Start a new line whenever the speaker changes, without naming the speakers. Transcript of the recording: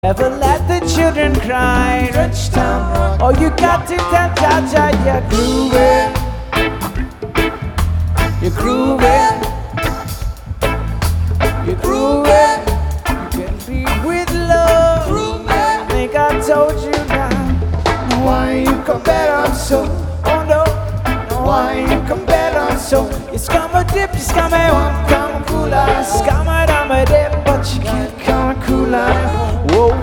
Never let the children cry. Touchdown rock. Oh, you got to tell Jaja you're grooving. You're grooving. You're grooving. You can lead with love. Grooving. I think I told you now. Why you come better so? Oh no. Why you come better so? You scum a dip, you scum a one, come cooler. Scum a dip, but you can't come cooler.